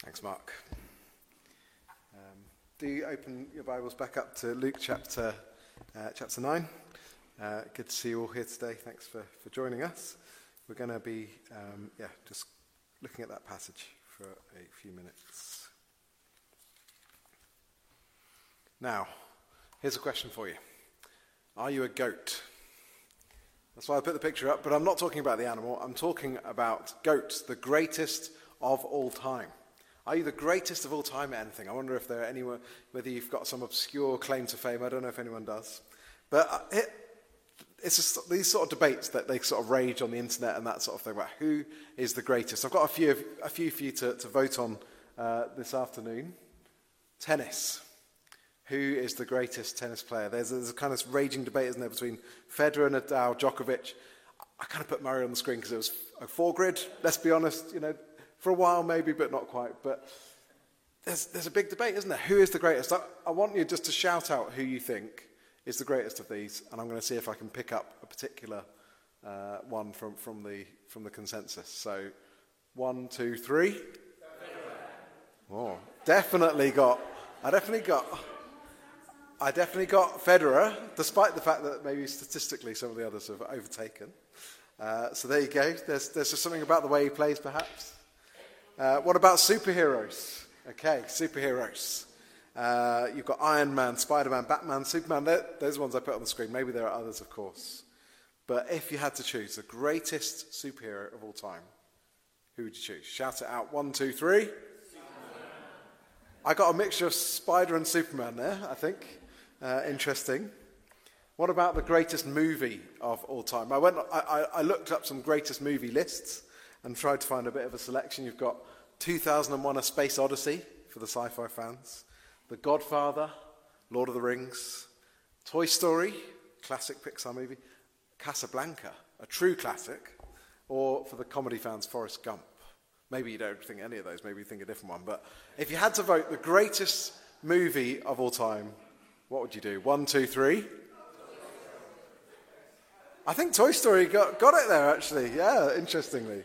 Thanks, Mark. Do you open your Bibles back up to Luke chapter 9? Good to see you all here today. Thanks for joining us. We're going to be just looking at that passage for a few minutes. Now, here's a question for you. Are you a goat? That's why I put the picture up, but I'm not talking about the animal. I'm talking about goats, the greatest of all time. Are you the greatest of all time at anything? I wonder if there are anyone, whether you've got some obscure claim to fame. I don't know if anyone does. But it's just these sort of debates that they sort of rage on the internet and that sort of thing about who is the greatest. I've got a few for you to vote on this afternoon. Tennis. Who is the greatest tennis player? There's a kind of raging debate, isn't there, between Federer, Nadal, Djokovic. I kind of put Murray on the screen because it was a 4-grid. Let's be honest, for a while maybe, but not quite. But there's a big debate, isn't there? Who is the greatest? I want you just to shout out who you think is the greatest of these, and I'm going to see if I can pick up a particular one from the consensus. So, 1, 2, 3. Oh, I definitely got Federer, despite the fact that maybe statistically some of the others have overtaken. So there you go. There's just something about the way he plays, perhaps. What about superheroes? Okay, superheroes. You've got Iron Man, Spider-Man, Batman, Superman. Those ones I put on the screen. Maybe there are others, of course. But if you had to choose the greatest superhero of all time, who would you choose? Shout it out. 1, 2, 3. Superman. I got a mixture of Spider and Superman there, I think. Interesting. What about the greatest movie of all time? I looked up some greatest movie lists and tried to find a bit of a selection. You've got 2001: A Space Odyssey for the sci-fi fans, The Godfather, Lord of the Rings, Toy Story, classic Pixar movie, Casablanca, a true classic, or for the comedy fans, Forrest Gump. Maybe you don't think any of those, maybe you think a different one. But if you had to vote the greatest movie of all time, what would you do? 1, 2, 3. I think Toy Story got it there, actually. Yeah, interestingly.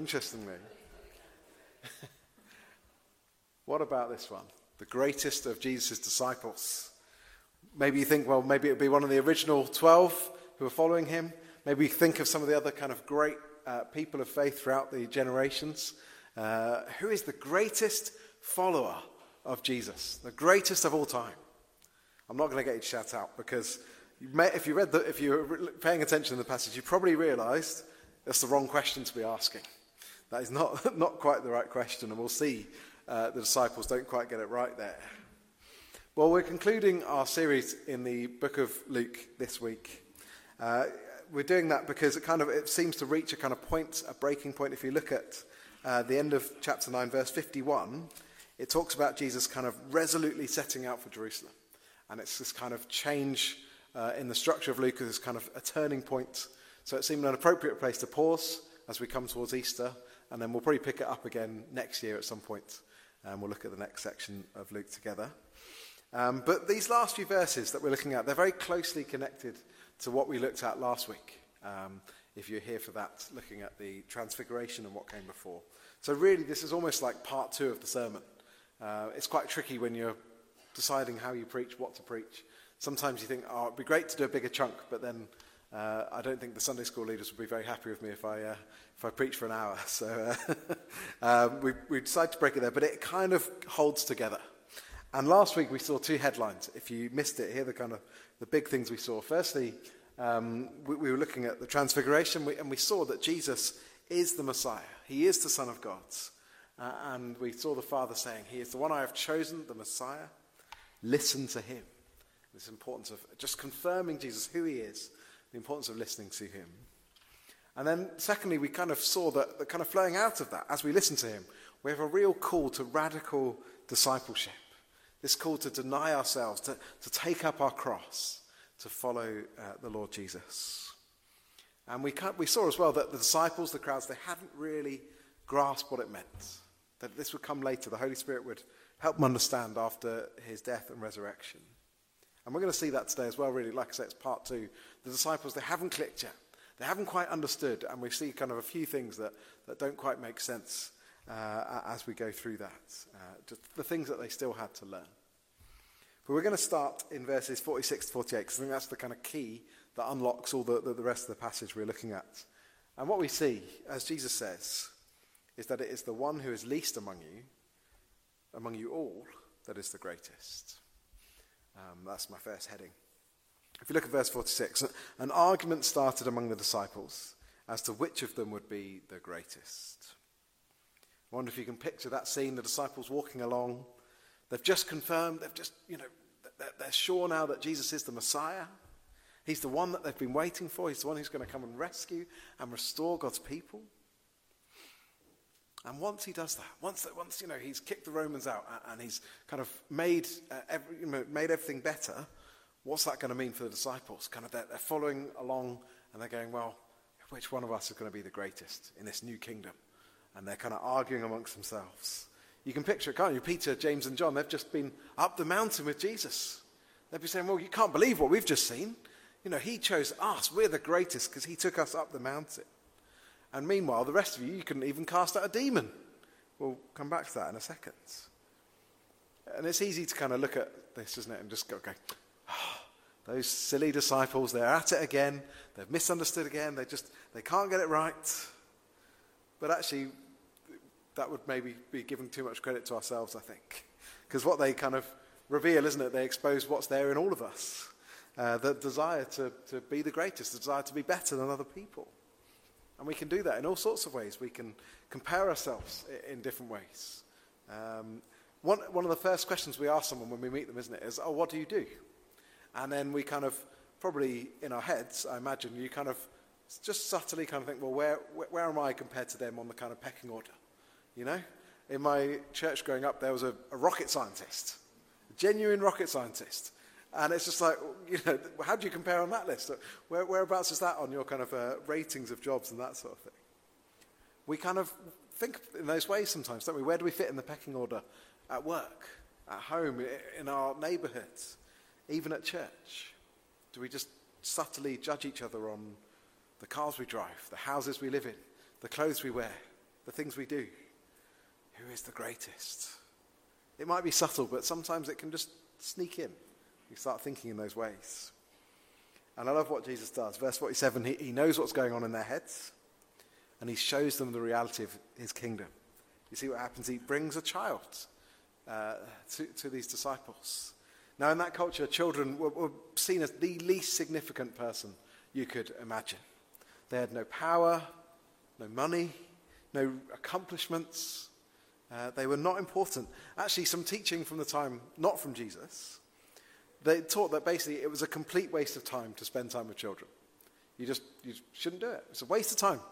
What about this one? The greatest of Jesus' disciples. Maybe you think, well, maybe it would be one of the original 12 who were following him. Maybe you think of some of the other kind of great people of faith throughout the generations. Who is the greatest follower of Jesus? The greatest of all time? I'm not going to get you to shout out because if you were paying attention to the passage, you probably realised that's the wrong question to be asking. That is not quite the right question, and we'll see the disciples don't quite get it right there. Well, we're concluding our series in the book of Luke this week. We're doing that because it seems to reach a kind of point, a breaking point. If you look at the end of chapter 9, verse 51, it talks about Jesus kind of resolutely setting out for Jerusalem. And it's this kind of change in the structure of Luke, this kind of a turning point. So it seemed an appropriate place to pause as we come towards Easter, and then we'll probably pick it up again next year at some point, and we'll look at the next section of Luke together. But these last few verses that we're looking at, they're very closely connected to what we looked at last week, if you're here for that, looking at the transfiguration and what came before. So really, this is almost like part 2 of the sermon. It's quite tricky when you're deciding how you preach, what to preach. Sometimes you think, it'd be great to do a bigger chunk, but then I don't think the Sunday school leaders would be very happy with me if I preach for an hour. So we decided to break it there, but it kind of holds together. And last week we saw 2 headlines. If you missed it, here are the big things we saw. Firstly, we were looking at the transfiguration, and we saw that Jesus is the Messiah. He is the Son of God. And we saw the Father saying, he is the one I have chosen, the Messiah. Listen to him. This importance of just confirming Jesus, who he is, the importance of listening to him. And then secondly, we kind of saw that the kind of flowing out of that, as we listen to him, we have a real call to radical discipleship. This call to deny ourselves, to take up our cross, to follow the Lord Jesus. And we saw as well that the disciples, the crowds, they hadn't really grasped what it meant. That this would come later. The Holy Spirit would help them understand after his death and resurrection. And we're going to see that today as well, really. Like I said, it's part 2. The disciples, they haven't clicked yet. They haven't quite understood. And we see kind of a few things that don't quite make sense. as we go through that. Just the things that they still had to learn. But we're going to start in verses 46 to 48, because I think that's the kind of key that unlocks all the rest of the passage we're looking at. And what we see, as Jesus says, is that it is the one who is least among you all, that is the greatest. That's my first heading. If you look at verse 46, an argument started among the disciples as to which of them would be the greatest. I wonder if you can picture that scene, the disciples walking along. They've just confirmed, they're sure now that Jesus is the Messiah. He's the one that they've been waiting for. He's the one who's going to come and rescue and restore God's people. And once he does that, once he's kicked the Romans out and he's kind of made everything better, what's that going to mean for the disciples? They're following along and they're going, well, which one of us is going to be the greatest in this new kingdom? And they're kind of arguing amongst themselves. You can picture it, can't you? Peter, James and John, they've just been up the mountain with Jesus. They'd be saying, well, you can't believe what we've just seen. He chose us. We're the greatest because he took us up the mountain. And meanwhile, the rest of you couldn't even cast out a demon. We'll come back to that in a second. And it's easy to kind of look at this, isn't it, and just go, okay, those silly disciples, they're at it again. They've misunderstood again. They can't get it right. But actually, that would maybe be giving too much credit to ourselves, I think. Because what they kind of reveal, isn't it, they expose what's there in all of us. The desire to be the greatest, the desire to be better than other people. And we can do that in all sorts of ways. We can compare ourselves in different ways. One of the first questions we ask someone when we meet them, isn't it, is, oh, what do you do? And then we kind of, probably in our heads, I imagine, you kind of just subtly kind of think, well, where am I compared to them on the kind of pecking order? In my church growing up, there was a rocket scientist, a genuine rocket scientist. And it's just like, how do you compare on that list? Whereabouts is that on your kind of ratings of jobs and that sort of thing? We kind of think in those ways sometimes, don't we? Where do we fit in the pecking order? At work, at home, in our neighbourhoods, even at church? Do we just subtly judge each other on the cars we drive, the houses we live in, the clothes we wear, the things we do? Who is the greatest? It might be subtle, but sometimes it can just sneak in. You start thinking in those ways. And I love what Jesus does. Verse 47, he knows what's going on in their heads, and he shows them the reality of his kingdom. You see what happens? He brings a child to these disciples. Now, in that culture, children were seen as the least significant person you could imagine. They had no power, no money, no accomplishments. They were not important. Actually, some teaching from the time, not from Jesus, they taught that basically it was a complete waste of time to spend time with children. You shouldn't do it. It's a waste of time.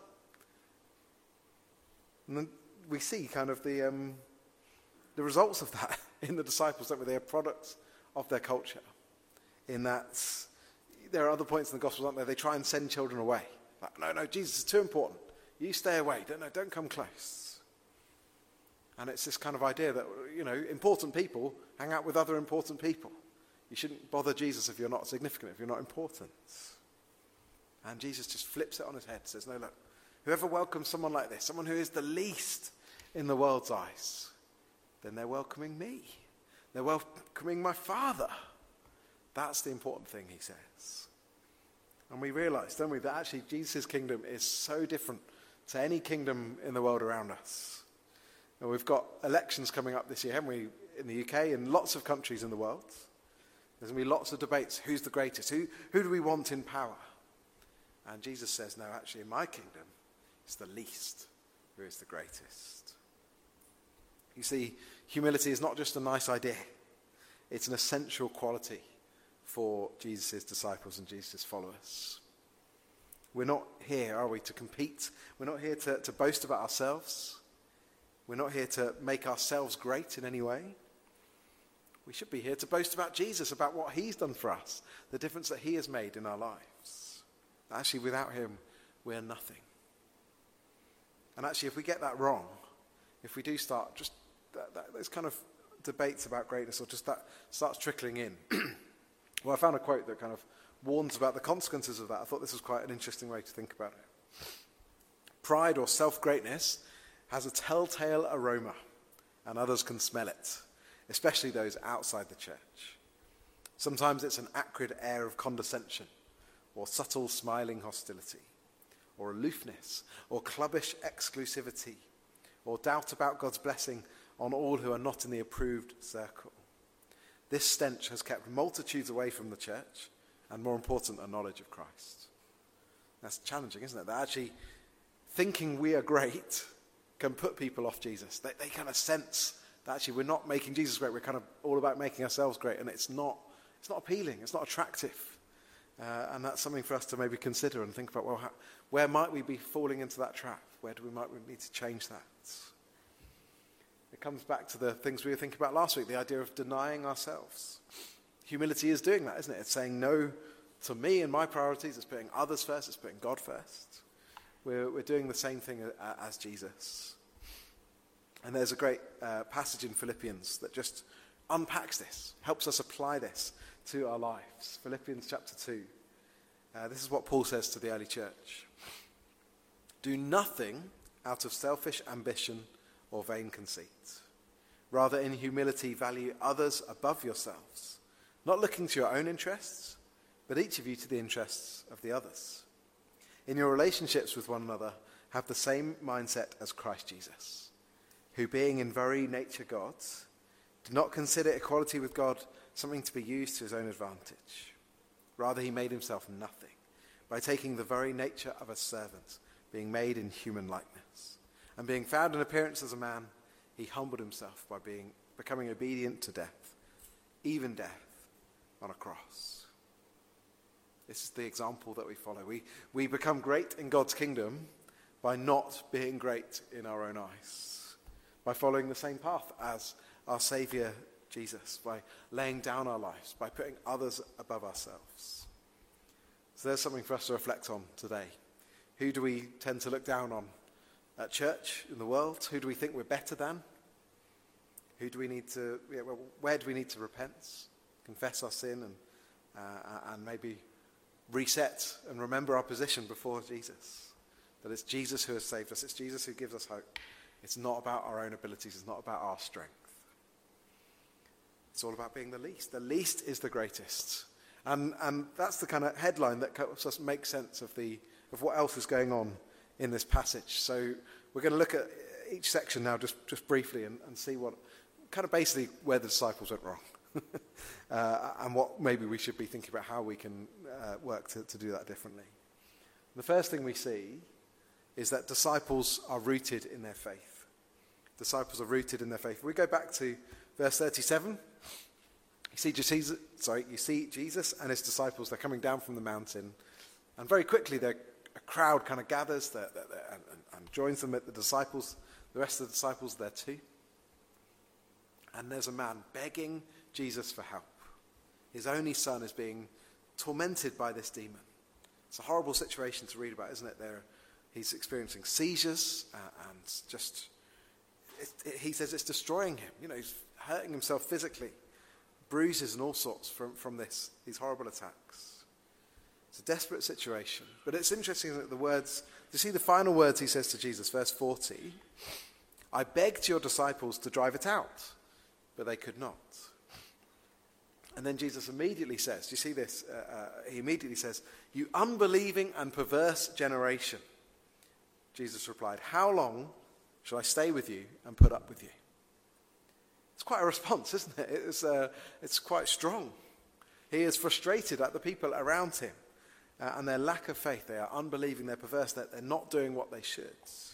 And then we see kind of the results of that in the disciples, don't we? They are products of their culture. In that there are other points in the Gospels, aren't there? They try and send children away. Like, no, Jesus is too important. You stay away. Don't come close. And it's this kind of idea that, important people hang out with other important people. You shouldn't bother Jesus if you're not significant, if you're not important. And Jesus just flips it on his head, says, no, look, whoever welcomes someone like this, someone who is the least in the world's eyes, then they're welcoming me. They're welcoming my Father. That's the important thing, he says. And we realize, don't we, that actually Jesus' kingdom is so different to any kingdom in the world around us. And we've got elections coming up this year, haven't we, in the UK and lots of countries in the world. There's going to be lots of debates. Who's the greatest? Who do we want in power? And Jesus says, no, actually, in my kingdom, it's the least who is the greatest. You see, humility is not just a nice idea. It's an essential quality for Jesus' disciples and Jesus' followers. We're not here, are we, to compete? We're not here to boast about ourselves. We're not here to make ourselves great in any way. We should be here to boast about Jesus, about what he's done for us, the difference that he has made in our lives. Actually, without him, we're nothing. And actually, if we get that wrong, if we do start just those kind of debates about greatness, or just that starts trickling in. Well, I found a quote that kind of warns about the consequences of that. I thought this was quite an interesting way to think about it. Pride or self-greatness has a telltale aroma, and others can smell it, especially those outside the church. Sometimes it's an acrid air of condescension, or subtle smiling hostility, or aloofness, or clubbish exclusivity, or doubt about God's blessing on all who are not in the approved circle. This stench has kept multitudes away from the church, and more important, a knowledge of Christ. That's challenging, isn't it? That actually thinking we are great can put people off Jesus. They kind of sense that actually we're not making Jesus great, we're kind of all about making ourselves great, and it's not appealing, it's not attractive. And that's something for us to maybe consider and think about, well, where might we be falling into that trap? Where might we need to change that? It comes back to the things we were thinking about last week, the idea of denying ourselves. Humility is doing that, isn't it? It's saying no to me and my priorities. It's putting others first. It's putting God first. We're doing the same thing as Jesus. And there's a great passage in Philippians that just unpacks this, helps us apply this to our lives. Philippians chapter 2. This is what Paul says to the early church. Do nothing out of selfish ambition or vain conceit. Rather, in humility, value others above yourselves, not looking to your own interests, but each of you to the interests of the others. In your relationships with one another, have the same mindset as Christ Jesus, who being in very nature God, did not consider equality with God something to be used to his own advantage. Rather, he made himself nothing by taking the very nature of a servant, being made in human likeness. And being found in appearance as a man, he humbled himself by becoming obedient to death, even death on a cross. This is the example that we follow. We become great in God's kingdom by not being great in our own eyes, by following the same path as our Saviour Jesus, by laying down our lives, by putting others above ourselves. So there's something for us to reflect on today. Who do we tend to look down on at church, in the world? Who do we think we're better than? Where do we need to repent, confess our sin, and maybe reset and remember our position before Jesus? That it's Jesus who has saved us. It's Jesus who gives us hope. It's not about our own abilities. It's not about our strength. It's all about being the least. The least is the greatest. And that's the kind of headline that helps us make sense of what else is going on in this passage. So we're going to look at each section now just briefly and see what kind of basically where the disciples went wrong and what maybe we should be thinking about how we can work to do that differently. The first thing we see is that disciples are rooted in their faith. Disciples are rooted in their faith. We go back to verse 37. You see Jesus and his disciples. They're coming down from the mountain, and very quickly a crowd kind of gathers and joins them at the disciples. The rest of the disciples there too. And there's a man begging Jesus for help. His only son is being tormented by this demon. It's a horrible situation to read about, isn't it? He's experiencing seizures and just, he says it's destroying him. He's hurting himself physically, bruises and all sorts from these horrible attacks. It's a desperate situation. But it's interesting that the words, you see the final words he says to Jesus, verse 40, I begged your disciples to drive it out, but they could not. And then Jesus immediately says, do you see this? He immediately says, you unbelieving and perverse generation. Jesus replied, how long shall I stay with you and put up with you? It's quite a response, isn't it? It's quite strong. He is frustrated at the people around him and their lack of faith. They are unbelieving, they're perverse, that they're not doing what they should.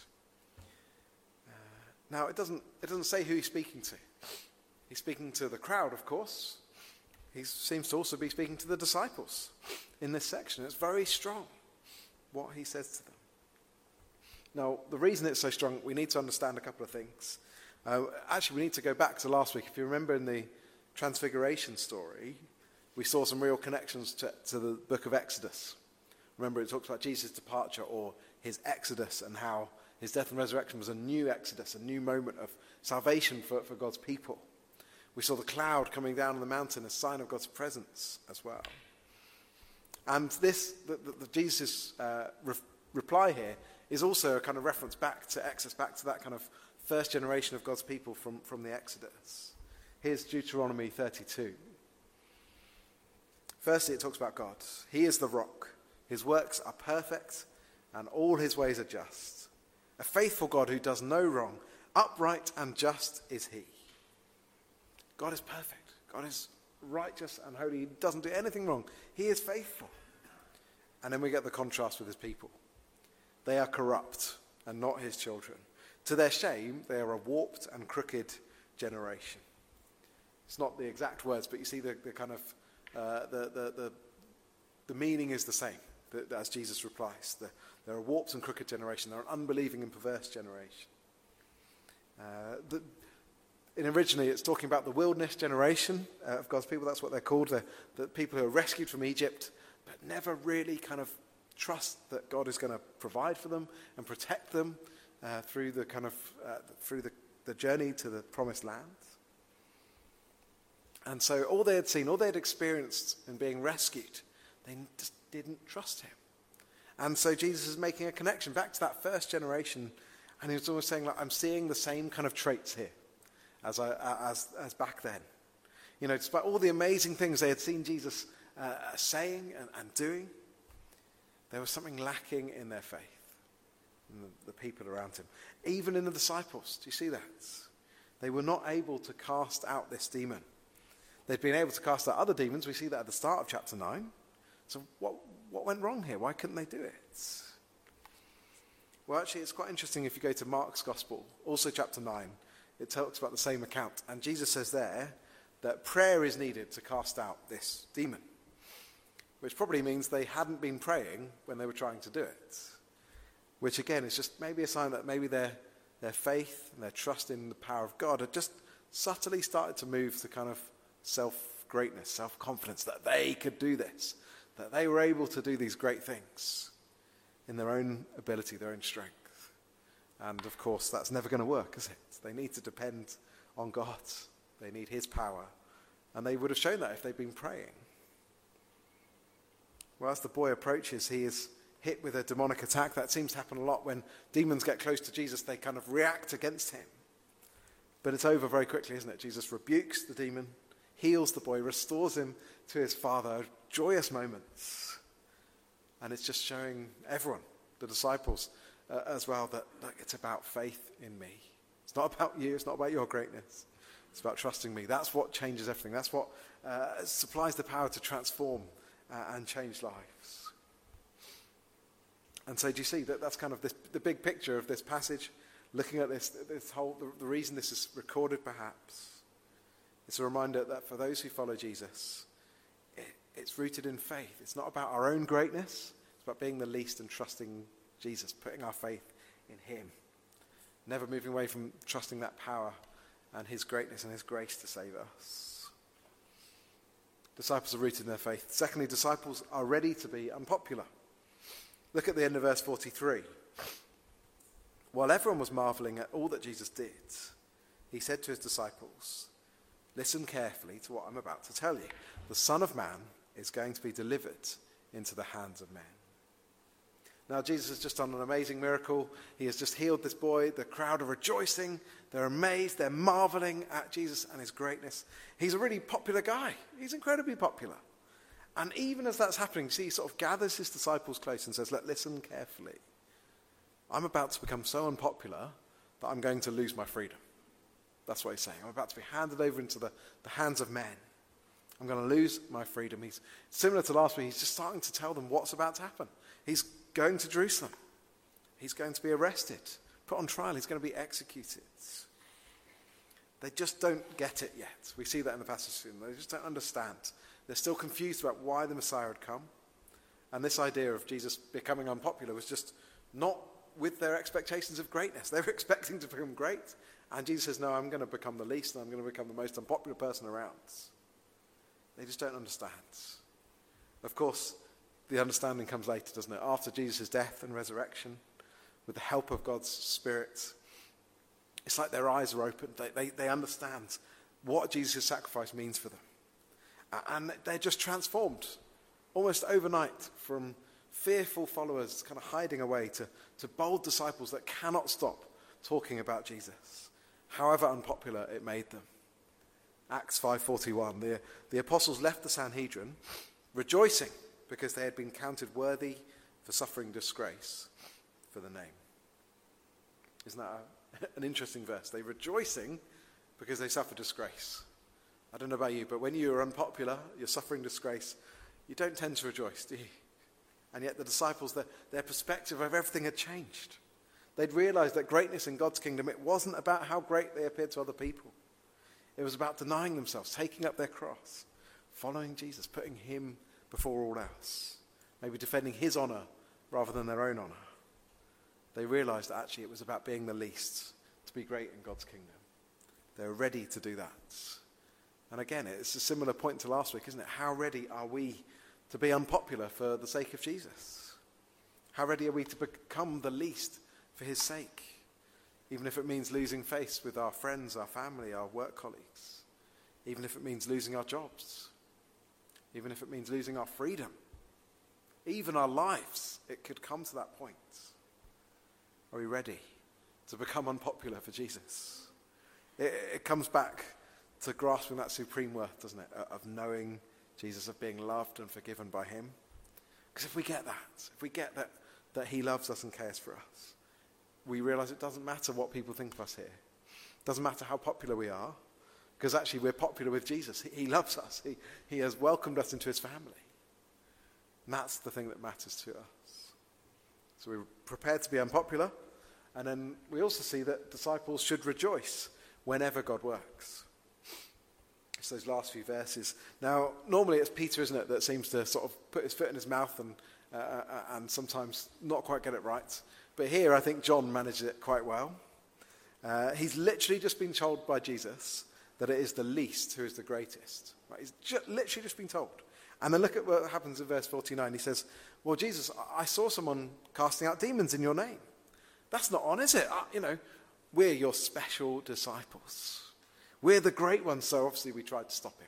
Now, it doesn't say who he's speaking to. He's speaking to the crowd, of course. He seems to also be speaking to the disciples in this section. It's very strong what he says to them. Now, the reason it's so strong, we need to understand a couple of things. Actually, we need to go back to last week. If you remember in the Transfiguration story, we saw some real connections to the book of Exodus. Remember, it talks about Jesus' departure or his exodus and how his death and resurrection was a new exodus, a new moment of salvation for God's people. We saw the cloud coming down on the mountain, a sign of God's presence as well. And Jesus' reply here is also a kind of reference back to Exodus, back to that kind of first generation of God's people from the Exodus. Here's Deuteronomy 32. Firstly, it talks about God. He is the rock. His works are perfect, and all his ways are just. A faithful God who does no wrong. Upright and just is he. God is perfect. God is righteous and holy. He doesn't do anything wrong. He is faithful. And then we get the contrast with his people. They are corrupt and not his children. To their shame, they are a warped and crooked generation. It's not the exact words, but you see the kind of the meaning is the same as Jesus replies. They're a warped and crooked generation. They're an unbelieving and perverse generation. And originally, it's talking about the wilderness generation of God's people. That's what they're called. The people who are rescued from Egypt, but never really kind of trust that God is going to provide for them and protect them through the kind of through the journey to the promised land. And so all they had seen, all they had experienced in being rescued, they just didn't trust him. And so Jesus is making a connection back to that first generation, and he was always saying, like, I'm seeing the same kind of traits here as back then. You know, despite all the amazing things they had seen Jesus saying and doing, there was something lacking in their faith, in the people around him. Even in the disciples, do you see that? They were not able to cast out this demon. They'd been able to cast out other demons. We see that at the start of chapter 9. So what went wrong here? Why couldn't they do it? Well, actually, it's quite interesting if you go to Mark's Gospel, also chapter 9. It talks about the same account. And Jesus says there that prayer is needed to cast out this demon, which probably means they hadn't been praying when they were trying to do it, which again is just maybe a sign that maybe their faith and their trust in the power of God had just subtly started to move to kind of self-greatness, self-confidence, that they could do this, that they were able to do these great things in their own ability, their own strength. And of course, that's never going to work, is it? They need to depend on God. They need his power. And they would have shown that if they'd been praying. Well, as the boy approaches, he is hit with a demonic attack. That seems to happen a lot when demons get close to Jesus. They kind of react against him. But it's over very quickly, isn't it? Jesus rebukes the demon, heals the boy, restores him to his father. Joyous moments. And it's just showing everyone, the disciples as well, that it's about faith in me. It's not about you. It's not about your greatness. It's about trusting me. That's what changes everything. That's what supplies the power to transform and change lives. And so do you see that's kind of the big picture of this passage, looking at this whole, the reason this is recorded perhaps. It's a reminder that for those who follow Jesus, it's rooted in faith. It's not about our own greatness. It's about being the least and trusting Jesus, putting our faith in him. Never moving away from trusting that power and his greatness and his grace to save us. Disciples are rooted in their faith. Secondly, disciples are ready to be unpopular. Look at the end of verse 43. While everyone was marveling at all that Jesus did, he said to his disciples, listen carefully to what I'm about to tell you. The Son of Man is going to be delivered into the hands of men. Now, Jesus has just done an amazing miracle. He has just healed this boy. The crowd are rejoicing. They're amazed. They're marveling at Jesus and his greatness. He's a really popular guy. He's incredibly popular. And even as that's happening, see, he sort of gathers his disciples close and says, listen carefully. I'm about to become so unpopular that I'm going to lose my freedom. That's what he's saying. I'm about to be handed over into the hands of men. I'm going to lose my freedom. He's similar to last week. He's just starting to tell them what's about to happen. He's going to Jerusalem. He's going to be arrested, put on trial. He's going to be executed. They just don't get it yet. We see that in the passage. They just don't understand. They're still confused about why the Messiah had come. And this idea of Jesus becoming unpopular was just not with their expectations of greatness. They were expecting to become great. And Jesus says, no, I'm going to become the least and I'm going to become the most unpopular person around. They just don't understand. Of course, the understanding comes later, doesn't it? After Jesus' death and resurrection, with the help of God's Spirit, it's like their eyes are opened. They understand what Jesus' sacrifice means for them. And they're just transformed, almost overnight, from fearful followers kind of hiding away to bold disciples that cannot stop talking about Jesus, however unpopular it made them. Acts 5:41, the apostles left the Sanhedrin rejoicing because they had been counted worthy for suffering disgrace for the name. Isn't that an interesting verse? They're rejoicing because they suffer disgrace. I don't know about you, but when you're unpopular, you're suffering disgrace, you don't tend to rejoice, do you? And yet the disciples, their perspective of everything had changed. They'd realized that greatness in God's kingdom, it wasn't about how great they appeared to other people. It was about denying themselves, taking up their cross, following Jesus, putting him before all else, maybe defending his honor rather than their own honor. They realized that actually it was about being the least, to be great in God's kingdom. They were ready to do that. And again, it's a similar point to last week, isn't it? How ready are we to be unpopular for the sake of Jesus? How ready are we to become the least for his sake? Even if it means losing face with our friends, our family, our work colleagues. Even if it means losing our jobs. Even if it means losing our freedom. Even our lives. It could come to that point. Are we ready to become unpopular for Jesus? It comes back to grasping that supreme worth, doesn't it? Of knowing Jesus, of being loved and forgiven by him. Because if we get that he loves us and cares for us, we realize it doesn't matter what people think of us here. It doesn't matter how popular we are, because actually we're popular with Jesus. He loves us. He has welcomed us into his family. And that's the thing that matters to us. So we're prepared to be unpopular, and then we also see that disciples should rejoice whenever God works. It's those last few verses. Now, normally it's Peter, isn't it, that seems to sort of put his foot in his mouth and sometimes not quite get it right. But here I think John manages it quite well. He's literally just been told by Jesus that it is the least who is the greatest. Right? He's literally just been told. And then look at what happens in verse 49. He says, well, Jesus, I saw someone casting out demons in your name. That's not on, is it? We're your special disciples. We're the great ones, so obviously we tried to stop him.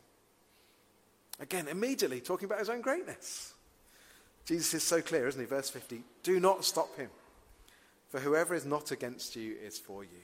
Again, immediately talking about his own greatness. Jesus is so clear, isn't he? Verse 50, do not stop him, for whoever is not against you is for you.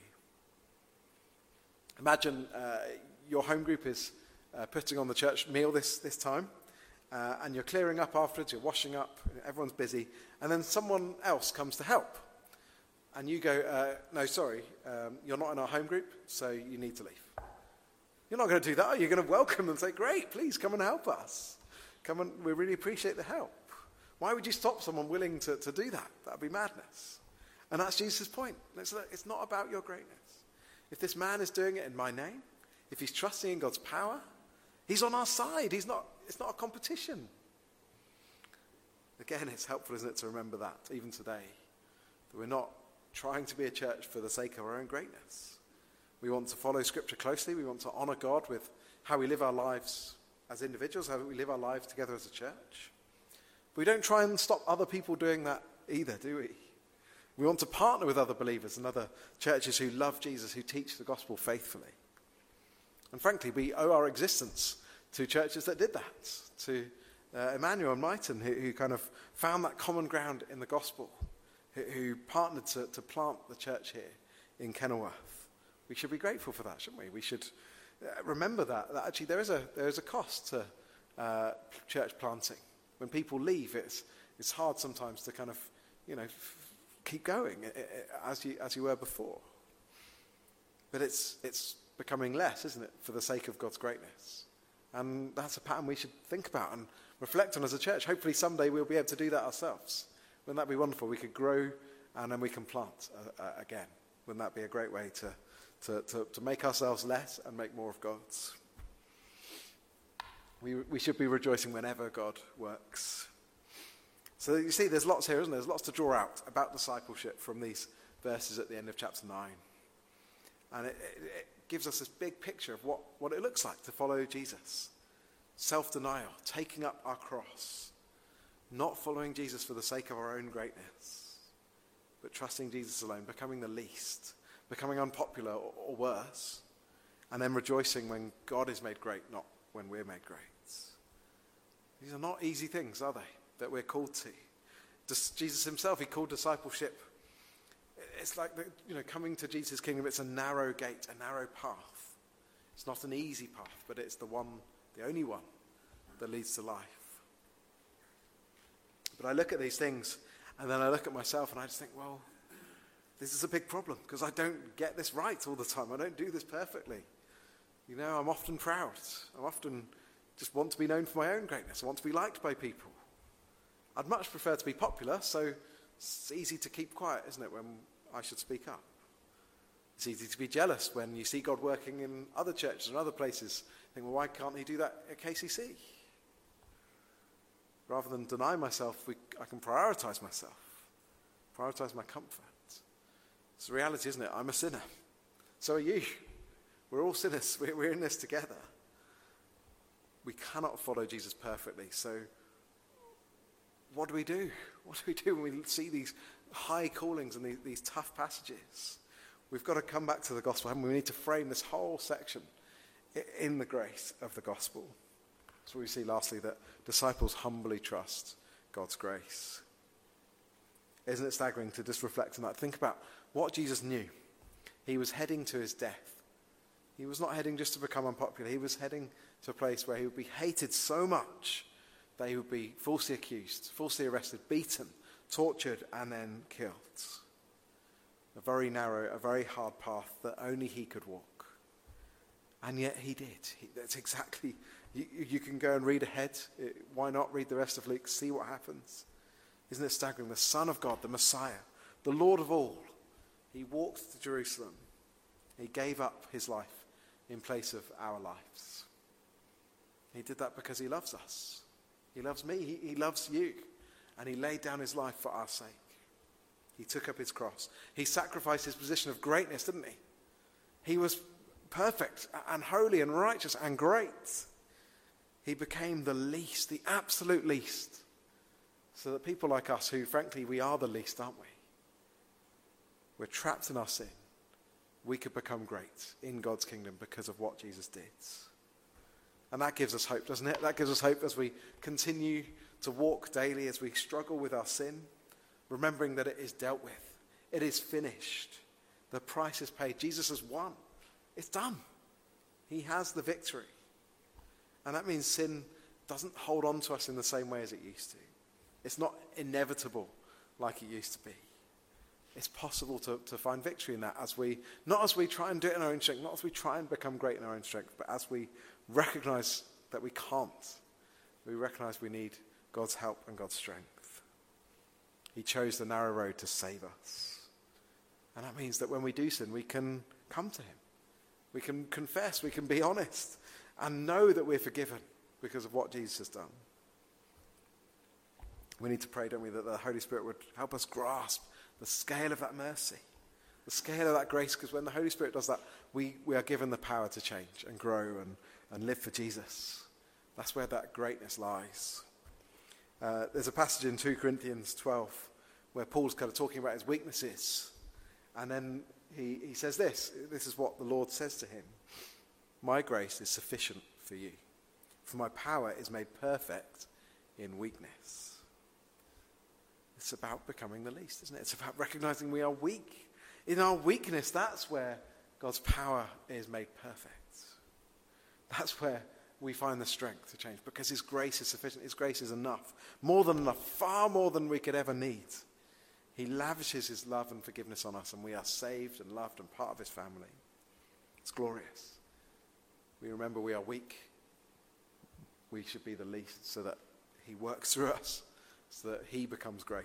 Imagine your home group is putting on the church meal this time, and you're clearing up afterwards, you're washing up, everyone's busy, and then someone else comes to help. And you go, no, sorry, you're not in our home group, so you need to leave. You're not going to do that. You're going to welcome them and say, great, please come and help us. Come on, we really appreciate the help. Why would you stop someone willing to do that? That would be madness. And that's Jesus' point. It's not about your greatness. If this man is doing it in my name, if he's trusting in God's power, he's on our side. It's not a competition. Again, it's helpful, isn't it, to remember that, even today, that we're not trying to be a church for the sake of our own greatness. We want to follow Scripture closely. We want to honor God with how we live our lives as individuals, how we live our lives together as a church. But we don't try and stop other people doing that either, do we? We want to partner with other believers and other churches who love Jesus, who teach the gospel faithfully. And frankly, we owe our existence to churches that did that, to Emmanuel and Mighton, who kind of found that common ground in the gospel, who partnered to plant the church here in Kenilworth. We should be grateful for that, shouldn't we? We should remember that actually there is a cost to church planting. When people leave, it's hard sometimes to kind of, keep going as you were before. But it's becoming less, isn't it, for the sake of God's greatness? And that's a pattern we should think about and reflect on as a church. Hopefully someday we'll be able to do that ourselves. Wouldn't that be wonderful? We could grow and then we can plant again. Wouldn't that be a great way to make ourselves less and make more of God's? We should be rejoicing whenever God works. So you see, there's lots here, isn't there? There's lots to draw out about discipleship from these verses at the end of chapter 9. And it gives us this big picture of what it looks like to follow Jesus. Self-denial, taking up our cross, not following Jesus for the sake of our own greatness, but trusting Jesus alone, becoming the least, becoming unpopular or worse, and then rejoicing when God is made great, not when we're made great. These are not easy things, are they, that we're called to? Jesus himself, he called discipleship, it's like coming to Jesus' kingdom, it's a narrow gate, a narrow path. It's not an easy path, but it's the only one that leads to life. But I look at these things, and then I look at myself, and I just think, well, this is a big problem, because I don't get this right all the time. I don't do this perfectly. I'm often proud. I often just want to be known for my own greatness. I want to be liked by people. I'd much prefer to be popular, so it's easy to keep quiet, isn't it, when I should speak up? It's easy to be jealous when you see God working in other churches and other places. Think, well, why can't he do that at KCC? Rather than deny myself, I can prioritize myself, prioritize my comfort. It's the reality, isn't it? I'm a sinner. So are you. We're all sinners. We're in this together. We cannot follow Jesus perfectly. So what do we do? What do we do when we see these high callings and these tough passages? We've got to come back to the gospel, haven't we? We need to frame this whole section in the grace of the gospel. So we see lastly that disciples humbly trust God's grace. Isn't it staggering to just reflect on that? Think about what Jesus knew. He was heading to his death. He was not heading just to become unpopular. He was heading to a place where he would be hated so much that he would be falsely accused, falsely arrested, beaten, tortured, and then killed. A very narrow, a very hard path that only he could walk. And yet he did. That's exactly, you can go and read ahead. Why not read the rest of Luke, see what happens. Isn't it staggering? The Son of God, the Messiah, the Lord of all, he walked to Jerusalem. He gave up his life in place of our lives. He did that because he loves us. He loves me. He loves you. And he laid down his life for our sake. He took up his cross. He sacrificed his position of greatness, didn't he? He was perfect and holy and righteous and great. He became the least, the absolute least. So that people like us, who frankly we are the least, aren't we? We're trapped in our sin. We could become great in God's kingdom because of what Jesus did. And that gives us hope, doesn't it? That gives us hope as we continue to walk daily, as we struggle with our sin, remembering that it is dealt with. It is finished. The price is paid. Jesus has won. It's done. He has the victory. And that means sin doesn't hold on to us in the same way as it used to. It's not inevitable like it used to be. It's possible to find victory in that not as we try and do it in our own strength, not as we try and become great in our own strength, but as we recognize that we can't. We recognize we need God's help and God's strength. He chose the narrow road to save us. And that means that when we do sin, we can come to him. We can confess, we can be honest, and know that we're forgiven because of what Jesus has done. We need to pray, don't we, that the Holy Spirit would help us grasp the scale of that mercy, the scale of that grace, because when the Holy Spirit does that, we are given the power to change and grow and live for Jesus. That's where that greatness lies. There's a passage in 2 Corinthians 12 where Paul's kind of talking about his weaknesses. And then he says this is what the Lord says to him. My grace is sufficient for you, for my power is made perfect in weakness. It's about becoming the least, isn't it? It's about recognizing we are weak. In our weakness, that's where God's power is made perfect. That's where we find the strength to change, because his grace is sufficient. His grace is enough, more than enough, far more than we could ever need. He lavishes his love and forgiveness on us, and we are saved and loved and part of his family. It's glorious. We remember we are weak. We should be the least so that he works through us, so that he becomes great.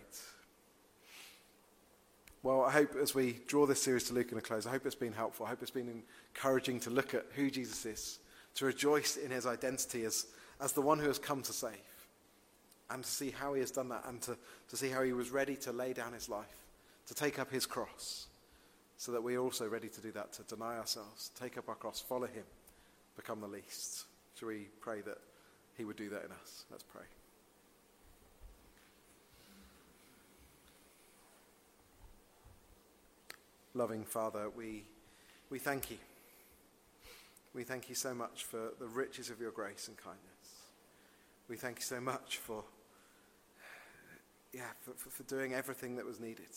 Well, I hope as we draw this series to Luke in a close, I hope it's been helpful. I hope it's been encouraging to look at who Jesus is, to rejoice in his identity as the one who has come to save, and to see how he has done that, and to see how he was ready to lay down his life, to take up his cross, so that we are also ready to do that, to deny ourselves, take up our cross, follow him, become the least. Shall we pray that he would do that in us? Let's pray. Loving Father, we thank you. We thank you so much for the riches of your grace and kindness. We thank you so much for for doing everything that was needed.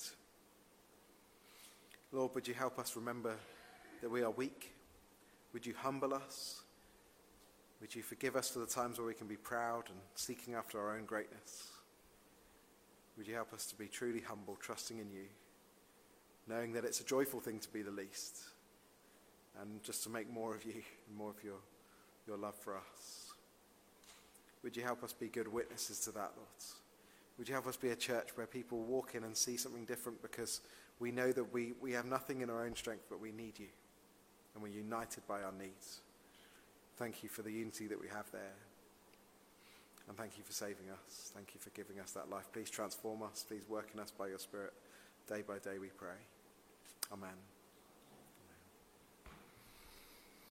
Lord, would you help us remember that we are weak? Would you humble us? Would you forgive us for the times where we can be proud and seeking after our own greatness? Would you help us to be truly humble, trusting in you, knowing that it's a joyful thing to be the least, and just to make more of you and more of your love for us? Would you help us be good witnesses to that, Lord? Would you help us be a church where people walk in and see something different because we know that we have nothing in our own strength, but we need you, and we're united by our needs. Thank you for the unity that we have there. And thank you for saving us. Thank you for giving us that life. Please transform us. Please work in us by your Spirit. Day by day we pray. Amen.